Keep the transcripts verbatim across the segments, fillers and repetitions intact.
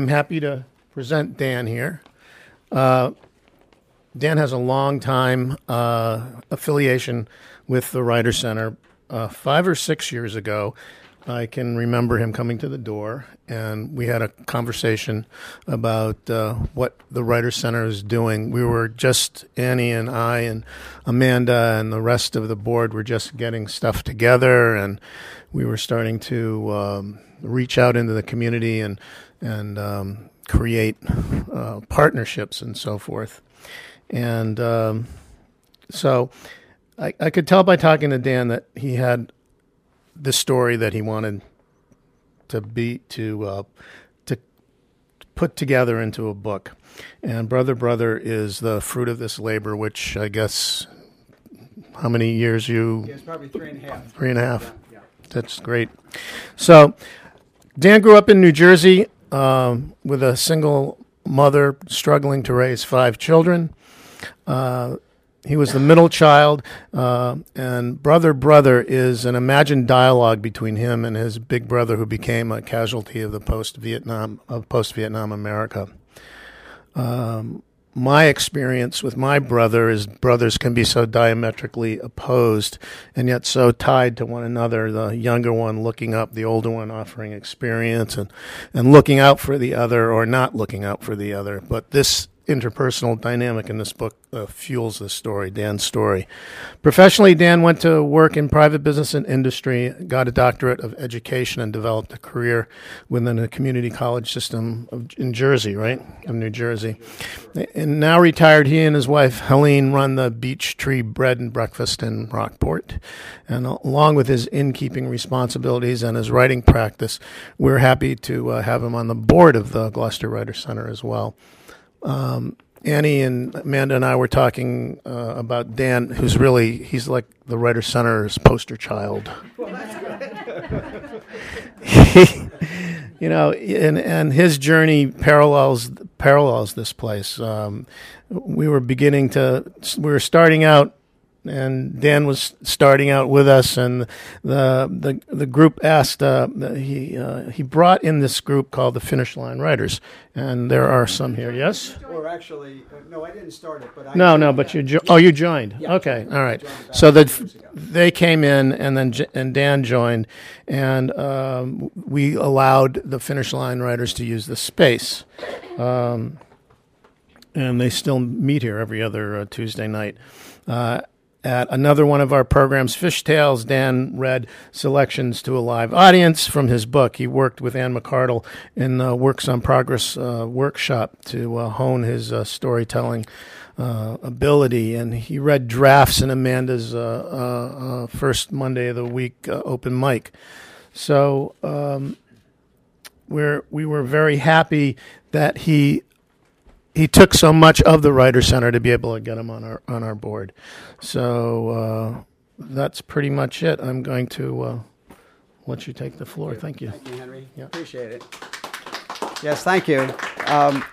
I'm happy to present Dan here. Uh, Dan has a long time uh, affiliation with the Writer Center. Uh, five or six years ago, I can remember him coming to the door, and we had a conversation about uh, what the Writer Center is doing. We were just, Annie and I and Amanda and the rest of the board were just getting stuff together, and we were starting to um, reach out into the community and, and um, create uh, partnerships and so forth. And um, so I, I could tell by talking to Dan that he had the story that he wanted to be to uh, to put together into a book. And Brother Brother is the fruit of this labor, which I guess how many years you? Yeah, it's probably three and a half. Three and a half. Yeah, yeah. That's great. So Dan grew up in New Jersey um, with a single mother struggling to raise five children. Uh, He was the middle child, uh, and Brother Brother is an imagined dialogue between him and his big brother, who became a casualty of the post-Vietnam of post-Vietnam America. Um, my experience with my brother is brothers can be so diametrically opposed and yet so tied to one another. The younger one looking up, the older one offering experience, and and looking out for the other or not looking out for the other. But this interpersonal dynamic in this book uh, fuels this story, Dan's story. Professionally, Dan went to work in private business and industry, got a doctorate of education, and developed a career within the community college system of, in Jersey, right? Of New Jersey. And now retired, he and his wife, Helene, run the Beech Tree Bread and Breakfast in Rockport. And along with his innkeeping responsibilities and his writing practice, we're happy to uh, have him on the board of the Gloucester Writer Center as well. Um, Annie and Amanda and I were talking uh, about Dan, who's really, he's like the Writer Center's poster child. Well, that's good. he, you know, and, and his journey parallels parallels this place. Um, we were beginning to, we were starting out, and Dan was starting out with us, and the the the group asked. Uh, he uh, he brought in this group called the Finish Line Writers, and there are some here. Yes. Or actually, uh, no, I didn't start it, but I no, no, but you jo- oh you joined. Yeah, okay, all right. So that they came in, and then J- and Dan joined, and um, we allowed the Finish Line Writers to use the space, um, and they still meet here every other uh, Tuesday night. Uh, At another one of our programs, Fish Tales, Dan read selections to a live audience from his book. He worked with Anne McCardle in the Works on Progress uh, workshop to uh, hone his uh, storytelling uh, ability. And he read drafts in Amanda's uh, uh, uh, first Monday of the week uh, open mic. So um, we're, we were very happy that he He took so much of the Writer Center to be able to get him on our on our board. So uh, that's pretty much it. I'm going to uh, let you take the floor. Thank you. Thank you, Henry. Yeah. Appreciate it. Yes, thank you. Um,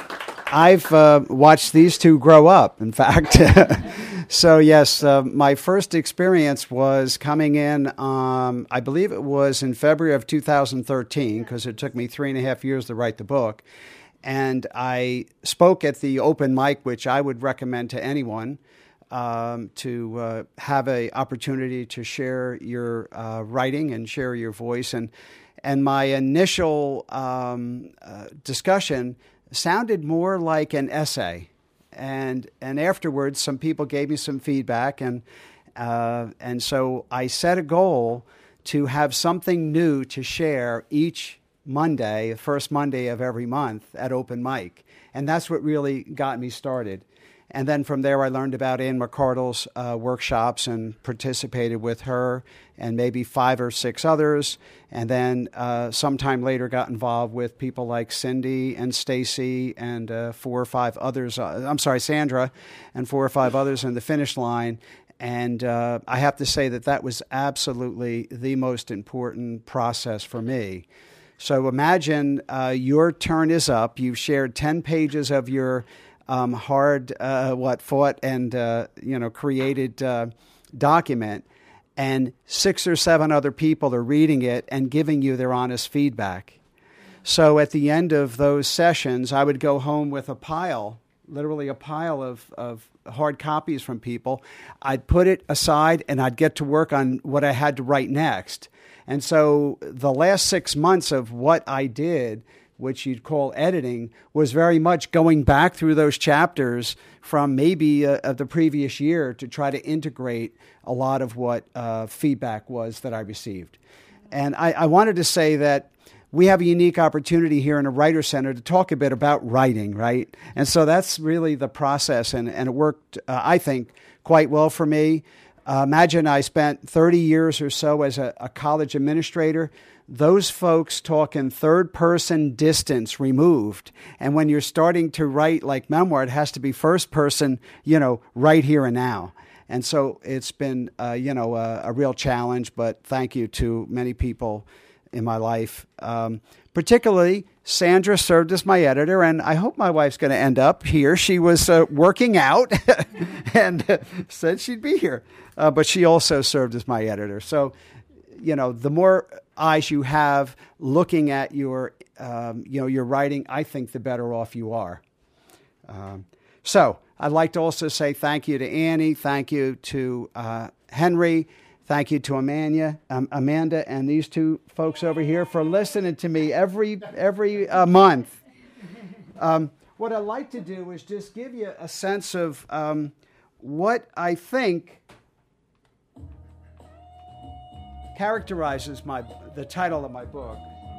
I've uh, watched these two grow up, in fact. So, yes, uh, my first experience was coming in, um, I believe it was in February of two thousand thirteen, because it took me three and a half years to write the book. And I spoke at the open mic, which I would recommend to anyone, um, to uh, have an opportunity to share your uh, writing and share your voice. And and my initial um, uh, discussion sounded more like an essay. And and afterwards, some people gave me some feedback. And, uh, and so I set a goal to have something new to share each Monday, the first Monday of every month at open mic. And that's what really got me started. And then from there, I learned about Anne McCardle's uh, workshops and participated with her and maybe five or six others. And then uh, sometime later got involved with people like Cindy and Stacy and uh, four or five others. Uh, I'm sorry, Sandra and four or five others in the Finish Line. And uh, I have to say that that was absolutely the most important process for me. So imagine uh, your turn is up. You've shared ten pages of your um, hard, uh, what, fought and, uh, you know, created uh, document, and six or seven other people are reading it and giving you their honest feedback. So at the end of those sessions, I would go home with a pile, literally a pile of, of hard copies from people. I'd put it aside and I'd get to work on what I had to write next. And so the last six months of what I did, which you'd call editing, was very much going back through those chapters from maybe uh, of the previous year to try to integrate a lot of what uh, feedback was that I received. And I, I wanted to say that we have a unique opportunity here in a Writer Center to talk a bit about writing, right? And so that's really the process, and, and it worked, uh, I think, quite well for me. Uh, imagine I spent thirty years or so as a, a college administrator. Those folks talk in third-person distance removed. And when you're starting to write like memoir, it has to be first-person, you know, right here and now. And so it's been, uh, you know, a, a real challenge, but thank you to many people in my life. Um, particularly, Sandra served as my editor, and I hope my wife's going to end up here. She was uh, working out and uh, said she'd be here, uh, but she also served as my editor. So, you know, the more eyes you have looking at your, um, you know, your writing, I think the better off you are. Um, so I'd like to also say thank you to Annie, thank you to uh, Henry, thank you to Amanda, um, Amanda, and these two folks over here for listening to me every every uh, month. Um, what I'd like to do is just give you a sense of um, what I think characterizes my the title of my book.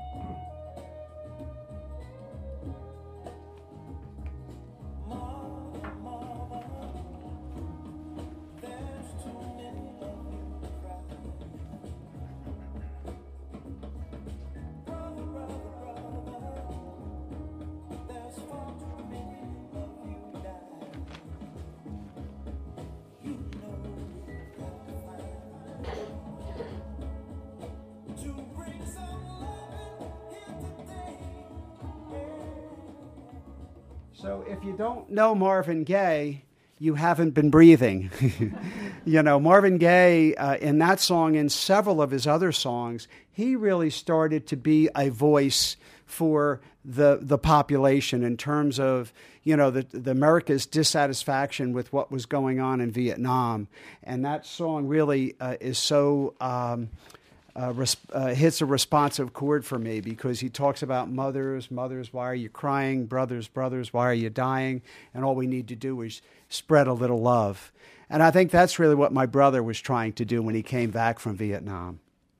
So if you don't know Marvin Gaye, you haven't been breathing. You know, Marvin Gaye, uh, in that song and several of his other songs, he really started to be a voice for the the population in terms of, you know, the, the America's dissatisfaction with what was going on in Vietnam. And that song really uh, is so... Um, Uh, res- uh, hits a responsive chord for me because he talks about mothers, mothers, why are you crying? Brothers, brothers, why are you dying? And all we need to do is spread a little love. And I think that's really what my brother was trying to do when he came back from Vietnam.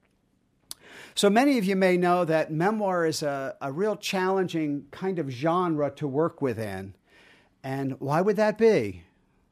So many of you may know that memoir is a, a real challenging kind of genre to work within. And why would that be?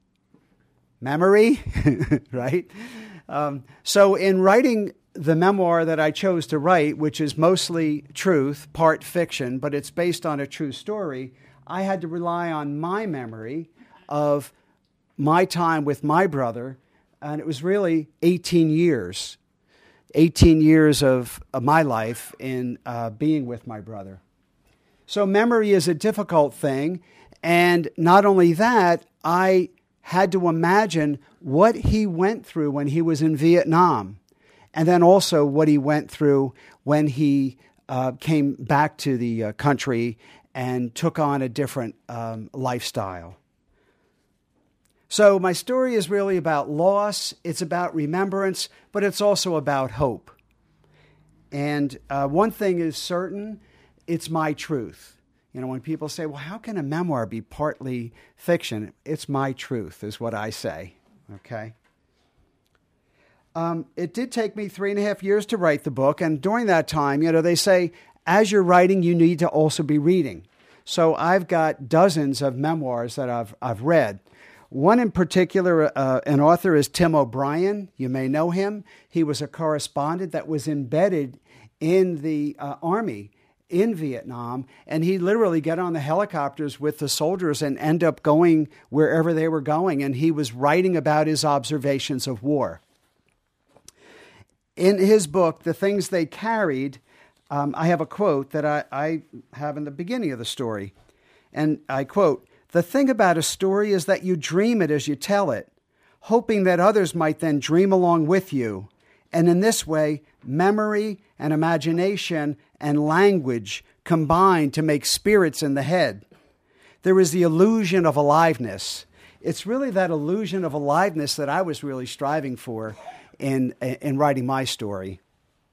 Memory, right? Um, so in writing the memoir that I chose to write, which is mostly truth, part fiction, but it's based on a true story, I had to rely on my memory of my time with my brother, and it was really eighteen years, eighteen years of, of my life in uh, being with my brother. So memory is a difficult thing, and not only that, I had to imagine what he went through when he was in Vietnam. And then also what he went through when he uh, came back to the uh, country and took on a different um, lifestyle. So my story is really about loss, it's about remembrance, but it's also about hope. And uh, one thing is certain, it's my truth. You know, when people say, well, how can a memoir be partly fiction? It's my truth, is what I say, okay? Um, it did take me three and a half years to write the book, and during that time, you know, they say, as you're writing, you need to also be reading. So I've got dozens of memoirs that I've I've read. One in particular, uh, an author is Tim O'Brien. You may know him. He was a correspondent that was embedded in the uh, Army in Vietnam, and he literally got on the helicopters with the soldiers and end up going wherever they were going, and he was writing about his observations of war. In his book, The Things They Carried, um, I have a quote that I, I have in the beginning of the story. And I quote, "The thing about a story is that you dream it as you tell it, hoping that others might then dream along with you. And in this way, memory and imagination and language combine to make spirits in the head. There is the illusion of aliveness. It's really that illusion of aliveness that I was really striving for in, in writing my story.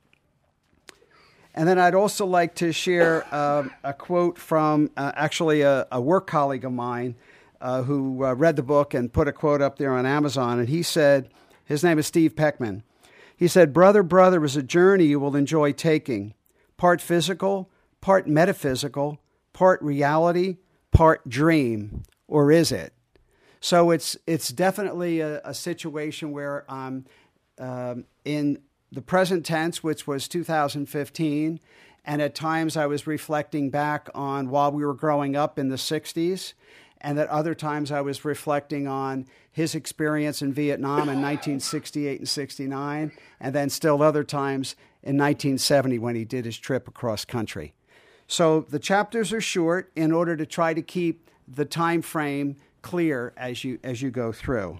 And then I'd also like to share uh, a quote from uh, actually a, a work colleague of mine uh, who uh, read the book and put a quote up there on Amazon. And he said, his name is Steve Peckman. He said, "Brother, brother is a journey you will enjoy taking. Part physical, part metaphysical, part reality, part dream. Or is it?" So it's it's definitely a, a situation where I'm um, in the present tense, which was two thousand fifteen, and at times I was reflecting back on while we were growing up in the sixties, and at other times I was reflecting on his experience in Vietnam in nineteen sixty-eight and sixty-nine, and then still other times in nineteen seventy when he did his trip across country. So the chapters are short in order to try to keep the time frame clear as you as you go through.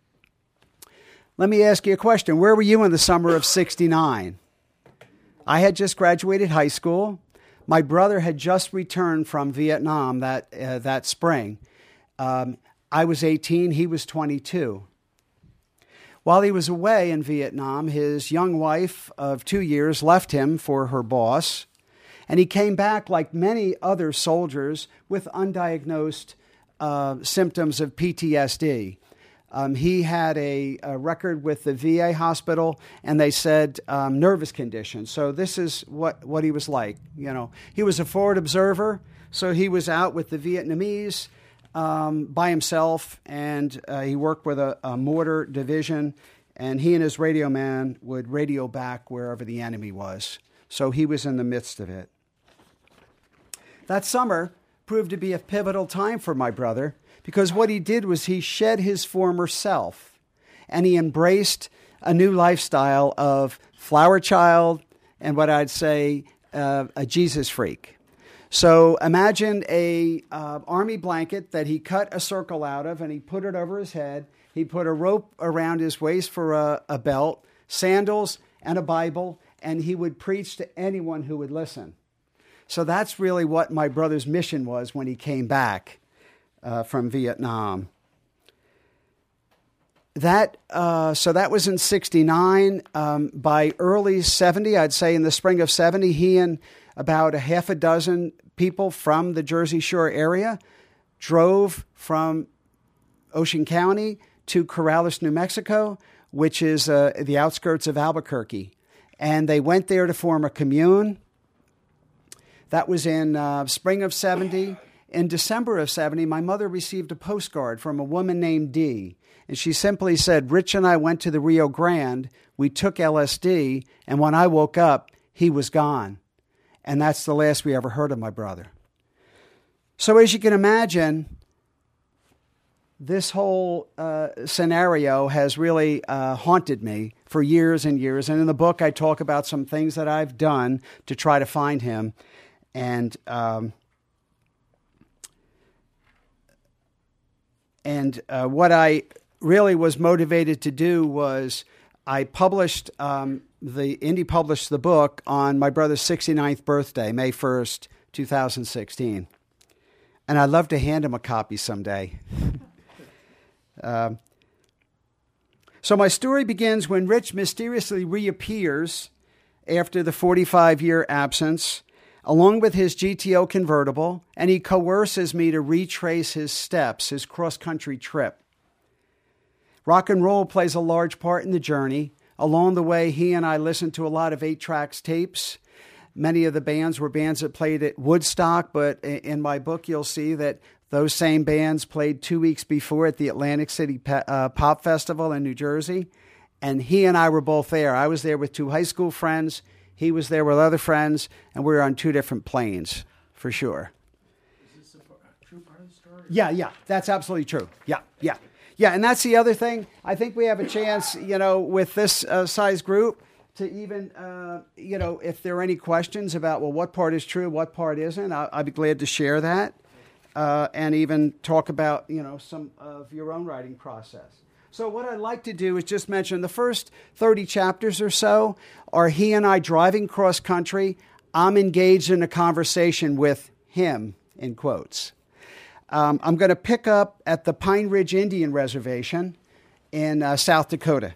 Let me ask you a question. Where were you in the summer of sixty-nine? I had just graduated high school. My brother had just returned from Vietnam that uh, that spring. Um, I was eighteen, he was twenty-two. While he was away in Vietnam, his young wife of two years left him for her boss, and he came back like many other soldiers with undiagnosed uh, symptoms of P T S D. Um, he had a, a record with the V A hospital, and they said um, nervous condition. So this is what, what he was like. You know, he was a forward observer, so he was out with the Vietnamese um, by himself, and uh, he worked with a, a mortar division, and he and his radio man would radio back wherever the enemy was. So he was in the midst of it. That summer proved to be a pivotal time for my brother, because what he did was he shed his former self and he embraced a new lifestyle of flower child and what I'd say uh, a Jesus freak. So imagine a uh, army blanket that he cut a circle out of and he put it over his head. He put a rope around his waist for a, a belt, sandals and a Bible, and he would preach to anyone who would listen. So that's really what my brother's mission was when he came back Uh, from Vietnam. That uh, so that was in sixty-nine. Um, by early seventy, I'd say in the spring of seventy, he and about a half a dozen people from the Jersey Shore area drove from Ocean County to Corrales, New Mexico, which is uh, the outskirts of Albuquerque. And they went there to form a commune. That was in uh, spring of seventy. In December of seventy, my mother received a postcard from a woman named Dee, and she simply said, "Rich and I went to the Rio Grande, we took L S D, and when I woke up, he was gone." And that's the last we ever heard of my brother. So as you can imagine, this whole uh, scenario has really uh, haunted me for years and years. And in the book, I talk about some things that I've done to try to find him. And um And uh, what I really was motivated to do was I published, um, the Indie published the book on my brother's sixty-ninth birthday, May first, two thousand sixteen. And I'd love to hand him a copy someday. um, so my story begins when Rich mysteriously reappears after the forty-five-year absence, along with his G T O convertible, and he coerces me to retrace his steps, his cross-country trip. Rock and roll plays a large part in the journey. Along the way, he and I listened to a lot of eight-tracks tapes. Many of the bands were bands that played at Woodstock, but in my book, you'll see that those same bands played two weeks before at the Atlantic City uh, Pop Festival in New Jersey, and he and I were both there. I was there with two high school friends. He was there with other friends, and we were on two different planes, for sure. Is this a true part of the story? Yeah, yeah, that's absolutely true. Yeah, yeah. Yeah, and that's the other thing. I think we have a chance, you know, with this uh, size group to even, uh, you know, if there are any questions about, well, what part is true, what part isn't, I'll, I'll be glad to share that uh, and even talk about, you know, some of your own writing process. So what I'd like to do is just mention the first thirty chapters or so are he and I driving cross country. I'm engaged in a conversation with him, in quotes. Um, I'm going to pick up at the Pine Ridge Indian Reservation in uh, South Dakota.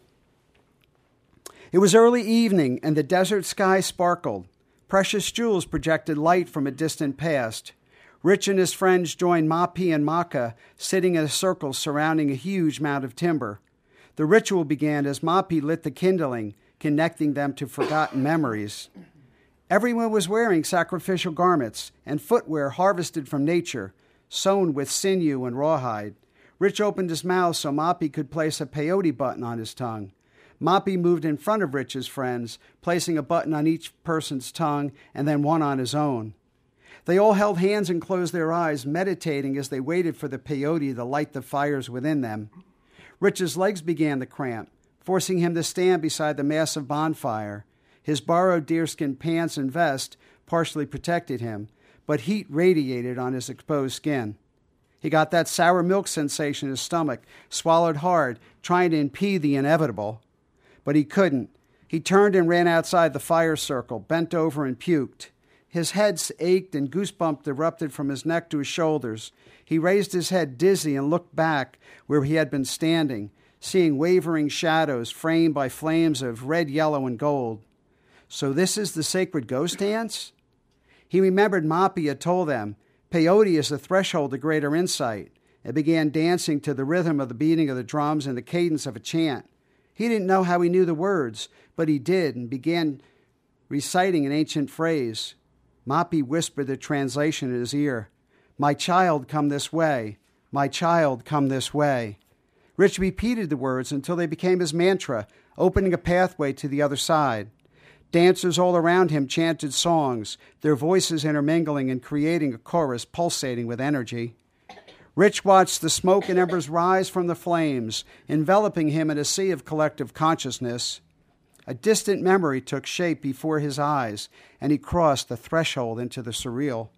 It was early evening, and the desert sky sparkled. Precious jewels projected light from a distant past. Rich and his friends joined Mapi and Maka, sitting in a circle surrounding a huge mound of timber. The ritual began as Mapi lit the kindling, connecting them to forgotten memories. Everyone was wearing sacrificial garments and footwear harvested from nature, sewn with sinew and rawhide. Rich opened his mouth so Mapi could place a peyote button on his tongue. Mapi moved in front of Rich's friends, placing a button on each person's tongue and then one on his own. They all held hands and closed their eyes, meditating as they waited for the peyote to light the fires within them. Rich's legs began to cramp, forcing him to stand beside the massive bonfire. His borrowed deerskin pants and vest partially protected him, but heat radiated on his exposed skin. He got that sour milk sensation in his stomach, swallowed hard, trying to impede the inevitable. But he couldn't. He turned and ran outside the fire circle, bent over and puked. His head ached and goosebumps erupted from his neck to his shoulders. He raised his head dizzy and looked back where he had been standing, seeing wavering shadows framed by flames of red, yellow, and gold. So this is the sacred ghost dance? He remembered Mapi had told them, peyote is the threshold to greater insight, and began dancing to the rhythm of the beating of the drums and the cadence of a chant. He didn't know how he knew the words, but he did, and began reciting an ancient phrase. Mapi whispered the translation in his ear. My child, come this way. My child, come this way. Rich repeated the words until they became his mantra, opening a pathway to the other side. Dancers all around him chanted songs, their voices intermingling and creating a chorus pulsating with energy. Rich watched the smoke and embers rise from the flames, enveloping him in a sea of collective consciousness. A distant memory took shape before his eyes, and he crossed the threshold into the surreal.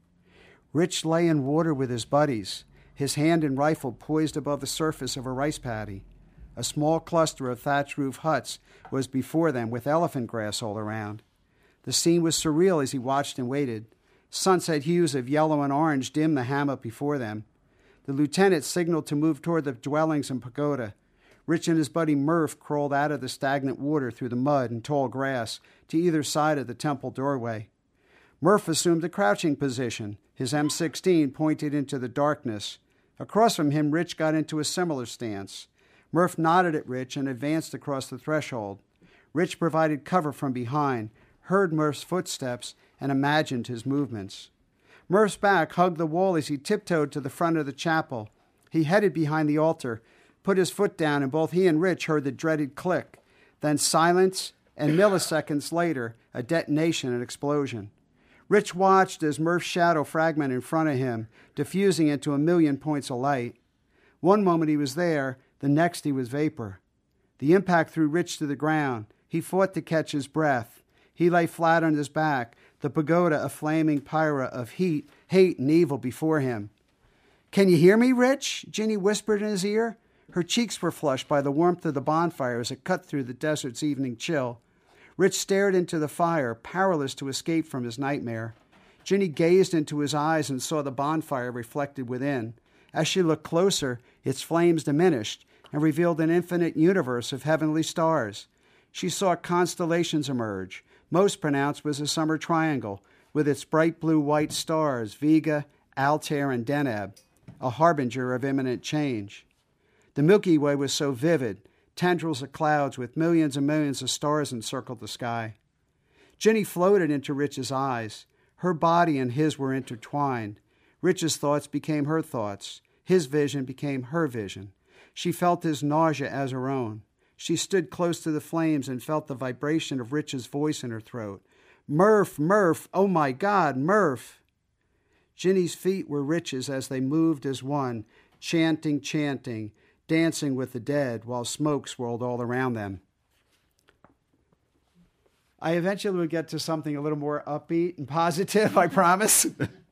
Rich lay in water with his buddies, his hand and rifle poised above the surface of a rice paddy. A small cluster of thatch roof huts was before them with elephant grass all around. The scene was surreal as he watched and waited. Sunset hues of yellow and orange dimmed the hammock before them. The lieutenant signaled to move toward the dwellings and pagoda. Rich and his buddy Murph crawled out of the stagnant water through the mud and tall grass to either side of the temple doorway. Murph assumed a crouching position, his M sixteen pointed into the darkness. Across from him, Rich got into a similar stance. Murph nodded at Rich and advanced across the threshold. Rich provided cover from behind, heard Murph's footsteps, and imagined his movements. Murph's back hugged the wall as he tiptoed to the front of the chapel. He headed behind the altar, put his foot down, and both he and Rich heard the dreaded click. Then silence, and milliseconds later, a detonation and explosion. Rich watched as Murph's shadow fragmented in front of him, diffusing into a million points of light. One moment he was there, the next he was vapor. The impact threw Rich to the ground. He fought to catch his breath. He lay flat on his back, the pagoda a flaming pyre of heat, hate, and evil before him. Can you hear me, Rich? Ginny whispered in his ear. Her cheeks were flushed by the warmth of the bonfire as it cut through the desert's evening chill. Rich stared into the fire, powerless to escape from his nightmare. Ginny gazed into his eyes and saw the bonfire reflected within. As she looked closer, its flames diminished and revealed an infinite universe of heavenly stars. She saw constellations emerge. Most pronounced was a summer triangle, with its bright blue-white stars, Vega, Altair, and Deneb, a harbinger of imminent change. The Milky Way was so vivid, tendrils of clouds with millions and millions of stars encircled the sky. Ginny floated into Rich's eyes. Her body and his were intertwined. Rich's thoughts became her thoughts. His vision became her vision. She felt his nausea as her own. She stood close to the flames and felt the vibration of Rich's voice in her throat. Murph, Murph, oh my God, Murph! Ginny's feet were Rich's as they moved as one, chanting, chanting, dancing with the dead while smoke swirled all around them. I eventually would get to something a little more upbeat and positive, I promise.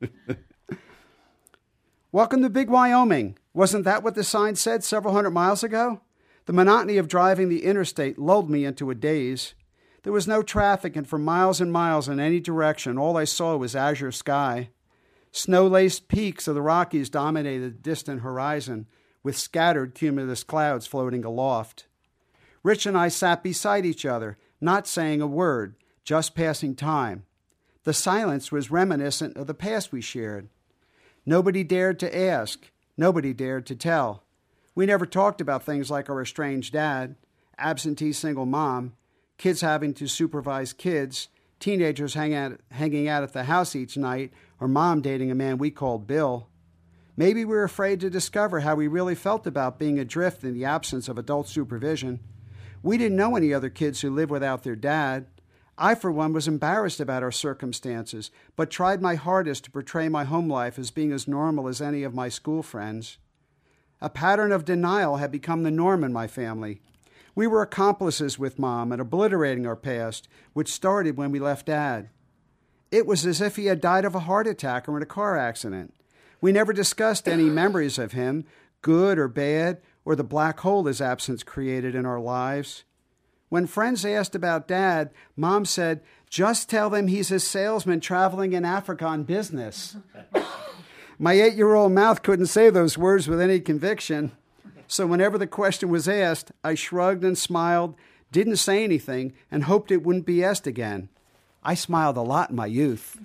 Welcome to Big Wyoming. Wasn't that what the sign said several hundred miles ago? The monotony of driving the interstate lulled me into a daze. There was no traffic, and for miles and miles in any direction, all I saw was azure sky. Snow-laced peaks of the Rockies dominated the distant horizon, with scattered cumulus clouds floating aloft. Rich and I sat beside each other, not saying a word, just passing time. The silence was reminiscent of the past we shared. Nobody dared to ask. Nobody dared to tell. We never talked about things like our estranged dad, absentee single mom, kids having to supervise kids, teenagers hang out, hanging out at the house each night, or mom dating a man we called Bill. Maybe we were afraid to discover how we really felt about being adrift in the absence of adult supervision. We didn't know any other kids who lived without their dad. I, for one, was embarrassed about our circumstances, but tried my hardest to portray my home life as being as normal as any of my school friends. A pattern of denial had become the norm in my family. We were accomplices with Mom in obliterating our past, which started when we left Dad. It was as if he had died of a heart attack or in a car accident. We never discussed any memories of him, good or bad, or the black hole his absence created in our lives. When friends asked about Dad, Mom said, "Just tell them he's a salesman traveling in Africa on business." My eight-year-old mouth couldn't say those words with any conviction. So whenever the question was asked, I shrugged and smiled, didn't say anything, and hoped it wouldn't be asked again. I smiled a lot in my youth.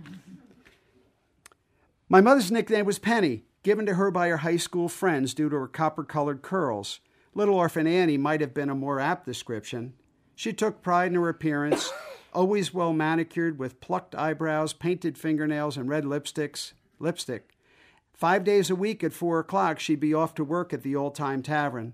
My mother's nickname was Penny, given to her by her high school friends due to her copper-colored curls. Little Orphan Annie might have been a more apt description. She took pride in her appearance, always well manicured with plucked eyebrows, painted fingernails, and red lipsticks. Lipstick. Five days a week at four o'clock, she'd be off to work at the old-time tavern.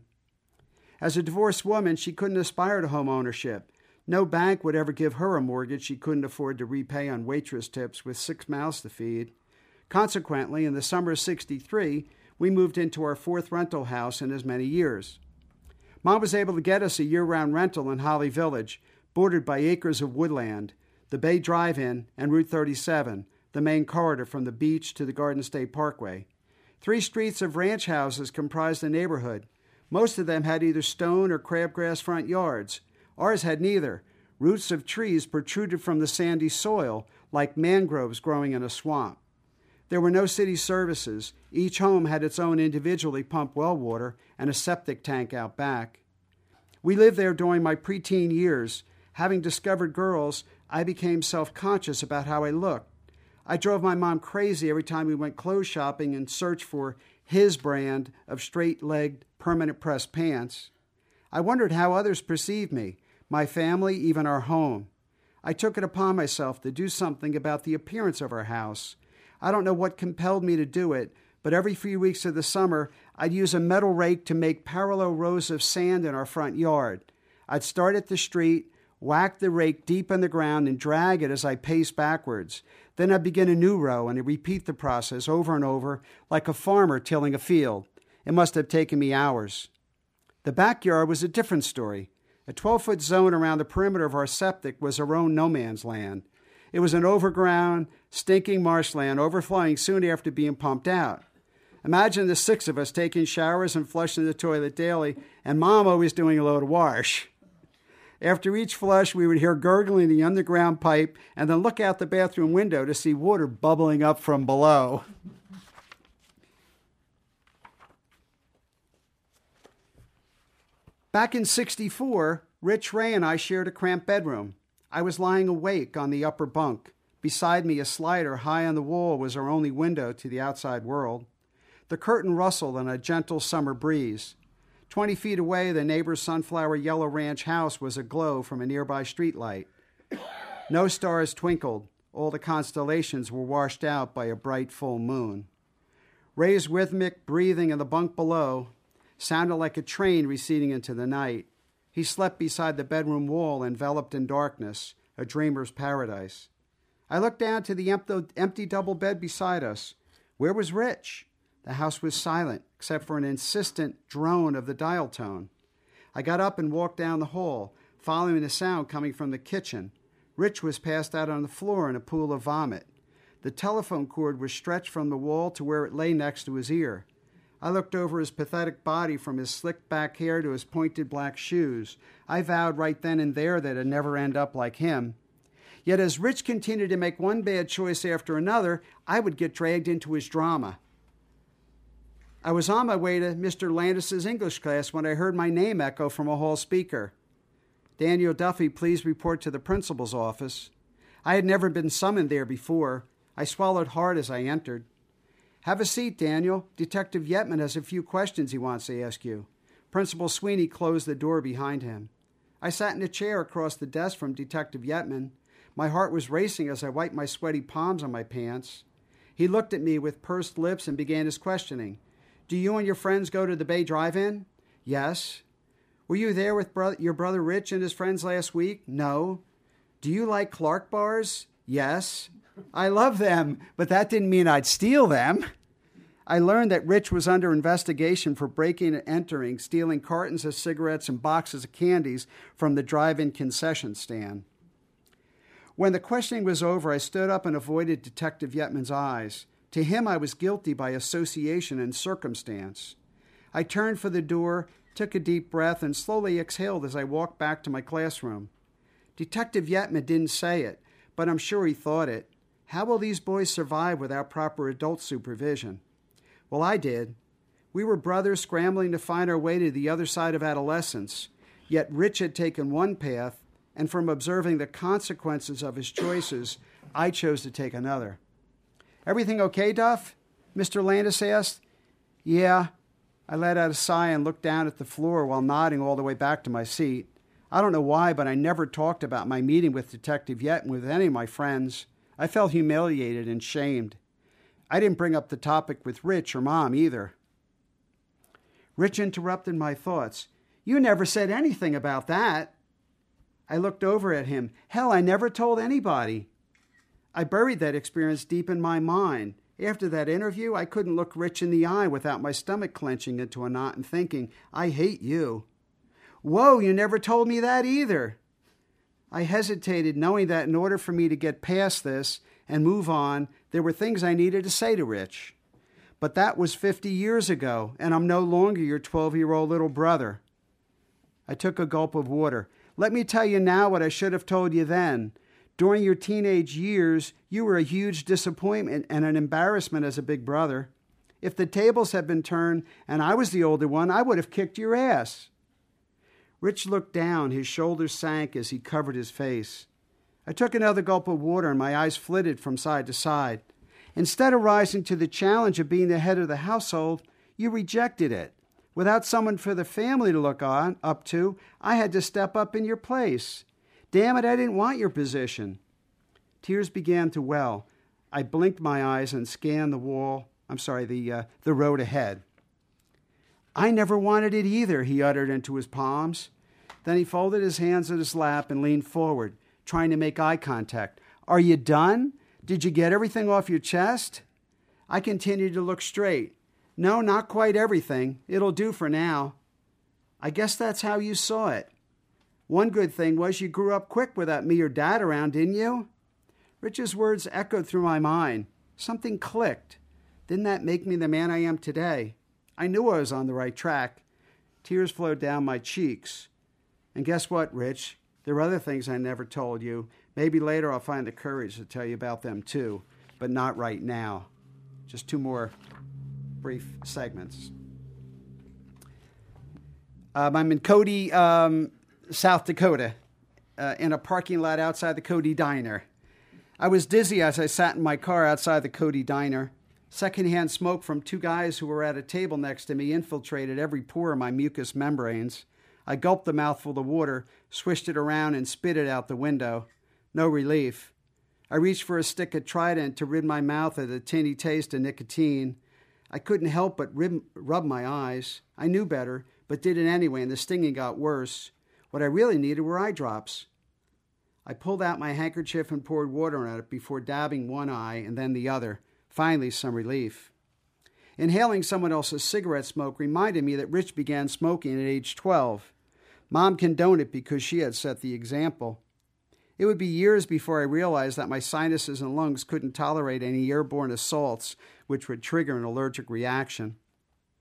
As a divorced woman, she couldn't aspire to home ownership. No bank would ever give her a mortgage she couldn't afford to repay on waitress tips with six mouths to feed. Consequently, in the summer of sixty-three, we moved into our fourth rental house in as many years. Mom was able to get us a year-round rental in Holly Village, bordered by acres of woodland, the Bay Drive-In, and Route thirty-seven, the main corridor from the beach to the Garden State Parkway. Three streets of ranch houses comprised the neighborhood. Most of them had either stone or crabgrass front yards. Ours had neither. Roots of trees protruded from the sandy soil like mangroves growing in a swamp. There were no city services. Each home had its own individually pumped well water and a septic tank out back. We lived there during my preteen years. Having discovered girls, I became self-conscious about how I looked. I drove my mom crazy every time we went clothes shopping in search for his brand of straight-legged, permanent press pants. I wondered how others perceived me, my family, even our home. I took it upon myself to do something about the appearance of our house. I don't know what compelled me to do it, but every few weeks of the summer, I'd use a metal rake to make parallel rows of sand in our front yard. I'd start at the street, whack the rake deep in the ground, and drag it as I paced backwards. Then I'd begin a new row, and I'd repeat the process over and over, like a farmer tilling a field. It must have taken me hours. The backyard was a different story. A twelve-foot zone around the perimeter of our septic was our own no-man's land. It was an overground, stinking marshland overflowing soon after being pumped out. Imagine the six of us taking showers and flushing the toilet daily, and Mom always doing a load of wash. After each flush, we would hear gurgling in the underground pipe and then look out the bathroom window to see water bubbling up from below. Back in sixty-four, Rich, Ray, and I shared a cramped bedroom. I was lying awake on the upper bunk. Beside me, a slider high on the wall was our only window to the outside world. The curtain rustled in a gentle summer breeze. Twenty feet away, the neighbor's sunflower yellow ranch house was aglow from a nearby streetlight. No stars twinkled. All the constellations were washed out by a bright full moon. Ray's rhythmic breathing in the bunk below sounded like a train receding into the night. He slept beside the bedroom wall, enveloped in darkness, a dreamer's paradise. I looked down to the empty double bed beside us. Where was Rich? The house was silent, except for an insistent drone of the dial tone. I got up and walked down the hall, following the sound coming from the kitchen. Rich was passed out on the floor in a pool of vomit. The telephone cord was stretched from the wall to where it lay next to his ear. I looked over his pathetic body from his slicked back hair to his pointed black shoes. I vowed right then and there that I'd never end up like him. Yet as Rich continued to make one bad choice after another, I would get dragged into his drama. I was on my way to Mister Landis's English class when I heard my name echo from a hall speaker. Daniel Duffy, please report to the principal's office. I had never been summoned there before. I swallowed hard as I entered. Have a seat, Daniel. Detective Yetman has a few questions he wants to ask you. Principal Sweeney closed the door behind him. I sat in a chair across the desk from Detective Yetman. My heart was racing as I wiped my sweaty palms on my pants. He looked at me with pursed lips and began his questioning. Do you and your friends go to the Bay Drive-In? Yes. Were you there with bro- your brother Rich and his friends last week? No. Do you like Clark bars? Yes. I love them, but that didn't mean I'd steal them. I learned that Rich was under investigation for breaking and entering, stealing cartons of cigarettes and boxes of candies from the drive-in concession stand. When the questioning was over, I stood up and avoided Detective Yetman's eyes. To him, I was guilty by association and circumstance. I turned for the door, took a deep breath, and slowly exhaled as I walked back to my classroom. Detective Yetman didn't say it, but I'm sure he thought it. How will these boys survive without proper adult supervision? Well, I did. We were brothers scrambling to find our way to the other side of adolescence, yet Rich had taken one path, and from observing the consequences of his choices, I chose to take another. Everything okay, Duff? Mister Landis asked. Yeah. I let out a sigh and looked down at the floor while nodding all the way back to my seat. I don't know why, but I never talked about my meeting with Detective Yetman with any of my friends. I felt humiliated and shamed. I didn't bring up the topic with Rich or Mom either. Rich interrupted my thoughts. You never said anything about that. I looked over at him. Hell, I never told anybody. I buried that experience deep in my mind. After that interview, I couldn't look Rich in the eye without my stomach clenching into a knot and thinking, I hate you. Whoa, you never told me that either. I hesitated, knowing that in order for me to get past this and move on, there were things I needed to say to Rich. But that was fifty years ago, and I'm no longer your twelve-year-old little brother. I took a gulp of water. Let me tell you now what I should have told you then. During your teenage years, you were a huge disappointment and an embarrassment as a big brother. If the tables had been turned and I was the older one, I would have kicked your ass. Rich looked down. His shoulders sank as he covered his face. I took another gulp of water and my eyes flitted from side to side. Instead of rising to the challenge of being the head of the household, you rejected it. Without someone for the family to look on up to, I had to step up in your place. Damn it, I didn't want your position. Tears began to well. I blinked my eyes and scanned the wall, I'm sorry, the, uh, the road ahead. I never wanted it either, he uttered into his palms. Then he folded his hands in his lap and leaned forward, trying to make eye contact. Are you done? Did you get everything off your chest? I continued to look straight. No, not quite everything. It'll do for now. I guess that's how you saw it. One good thing was you grew up quick without me or Dad around, didn't you? Rich's words echoed through my mind. Something clicked. Didn't that make me the man I am today? I knew I was on the right track. Tears flowed down my cheeks. And guess what, Rich? There are other things I never told you. Maybe later I'll find the courage to tell you about them too, but not right now. Just two more brief segments. Um, I'm in Cody, um, South Dakota, uh, in a parking lot outside the Cody Diner. I was dizzy as I sat in my car outside the Cody Diner. Secondhand smoke from two guys who were at a table next to me infiltrated every pore of my mucous membranes. I gulped a mouthful of water, swished it around, and spit it out the window. No relief. I reached for a stick of Trident to rid my mouth of the tinny taste of nicotine. I couldn't help but rib- rub my eyes. I knew better, but did it anyway, and the stinging got worse. What I really needed were eye drops. I pulled out my handkerchief and poured water on it before dabbing one eye and then the other. Finally, some relief. Inhaling someone else's cigarette smoke reminded me that Rich began smoking at age twelve. Mom condoned it because she had set the example. It would be years before I realized that my sinuses and lungs couldn't tolerate any airborne assaults which would trigger an allergic reaction.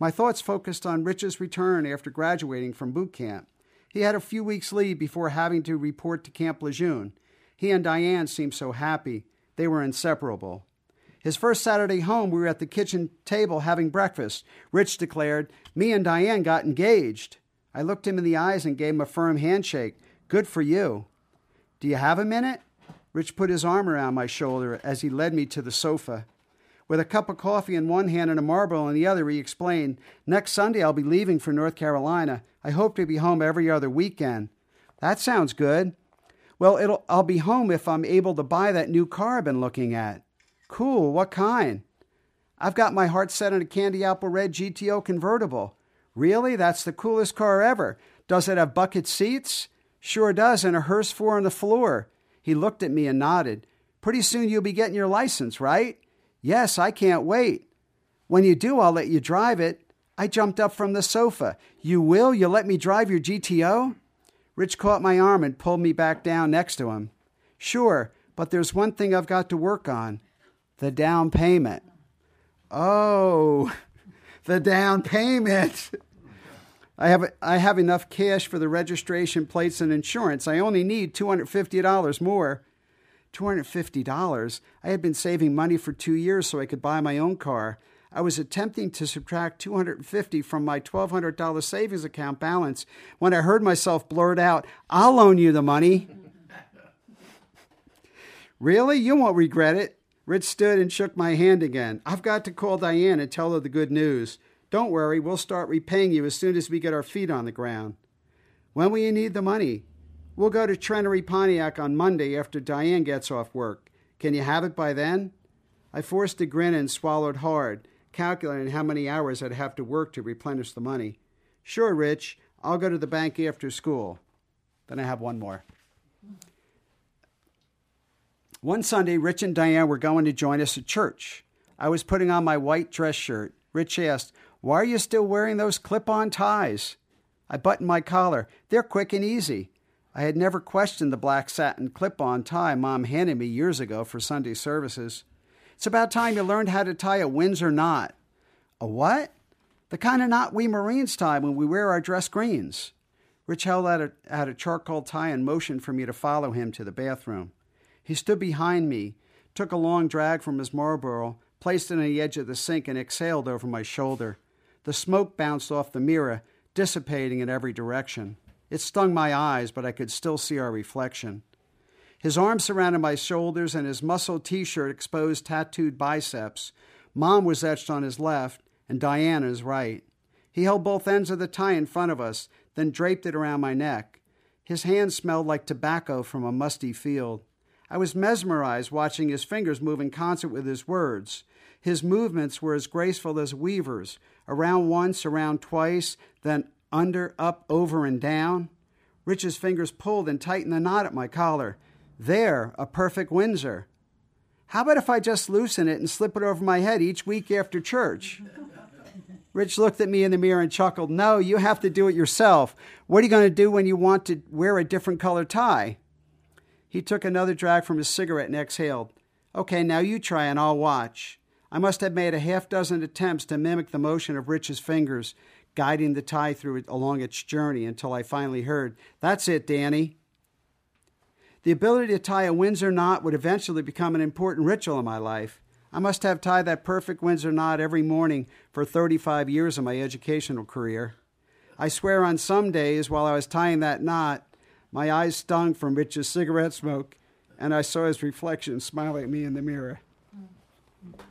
My thoughts focused on Rich's return after graduating from boot camp. He had a few weeks leave before having to report to Camp Lejeune. He and Diane seemed so happy. They were inseparable. His first Saturday home, we were at the kitchen table having breakfast. Rich declared, "Me and Diane got engaged." I looked him in the eyes and gave him a firm handshake. "Good for you." "Do you have a minute?" Rich put his arm around my shoulder as he led me to the sofa. With a cup of coffee in one hand and a Marlboro in the other, he explained, "Next Sunday I'll be leaving for North Carolina. I hope to be home every other weekend." "That sounds good." "Well, it'll, I'll be home if I'm able to buy that new car I've been looking at." "Cool, what kind?" "I've got my heart set on a candy apple red G T O convertible." "Really? That's the coolest car ever. Does it have bucket seats?" "Sure does, and a hearse four on the floor." He looked at me and nodded. "Pretty soon you'll be getting your license, right?" "Yes, I can't wait." "When you do, I'll let you drive it." I jumped up from the sofa. "You will? You'll let me drive your G T O?" Rich caught my arm and pulled me back down next to him. "Sure, but there's one thing I've got to work on. The down payment." "Oh, the down payment." I have I have enough cash for the registration plates and insurance. I only need two hundred fifty dollars more. two hundred fifty dollars? I had been saving money for two years so I could buy my own car. I was attempting to subtract two hundred fifty dollars from my twelve hundred dollars savings account balance when I heard myself blurt out, "I'll loan you the money." "Really? You won't regret it." Rich stood and shook my hand again. "I've got to call Diane and tell her the good news. Don't worry, we'll start repaying you as soon as we get our feet on the ground." "When will you need the money?" "We'll go to Trenery Pontiac on Monday after Diane gets off work. Can you have it by then?" I forced a grin and swallowed hard, calculating how many hours I'd have to work to replenish the money. "Sure, Rich. I'll go to the bank after school." Then I have one more. One Sunday, Rich and Diane were going to join us at church. I was putting on my white dress shirt. Rich asked, "Why are you still wearing those clip-on ties?" I buttoned my collar. "They're quick and easy." I had never questioned the black satin clip-on tie Mom handed me years ago for Sunday services. "It's about time you learned how to tie a Windsor knot." "A what?" "The kind of knot we Marines tie when we wear our dress greens." Rich held out a, out a charcoal tie and motioned for me to follow him to the bathroom. He stood behind me, took a long drag from his Marlboro, placed it on the edge of the sink, and exhaled over my shoulder. The smoke bounced off the mirror, dissipating in every direction. It stung my eyes, but I could still see our reflection. His arms surrounded my shoulders, and his muscled T-shirt exposed tattooed biceps. Mom was etched on his left, and Diane on his right. He held both ends of the tie in front of us, then draped it around my neck. His hands smelled like tobacco from a musty field. I was mesmerized watching his fingers move in concert with his words. His movements were as graceful as weavers, around once, around twice, then under, up, over, and down. Rich's fingers pulled and tightened the knot at my collar. There, a perfect Windsor. "How about if I just loosen it and slip it over my head each week after church?" Rich looked at me in the mirror and chuckled. "No, you have to do it yourself. What are you going to do when you want to wear a different color tie?" He took another drag from his cigarette and exhaled. "Okay, now you try and I'll watch." I must have made a half dozen attempts to mimic the motion of Rich's fingers, guiding the tie through it along its journey until I finally heard, "That's it, Danny." The ability to tie a Windsor knot would eventually become an important ritual in my life. I must have tied that perfect Windsor knot every morning for thirty-five years of my educational career. I swear on some days while I was tying that knot, my eyes stung from Rich's cigarette smoke, and I saw his reflection smiling at me in the mirror.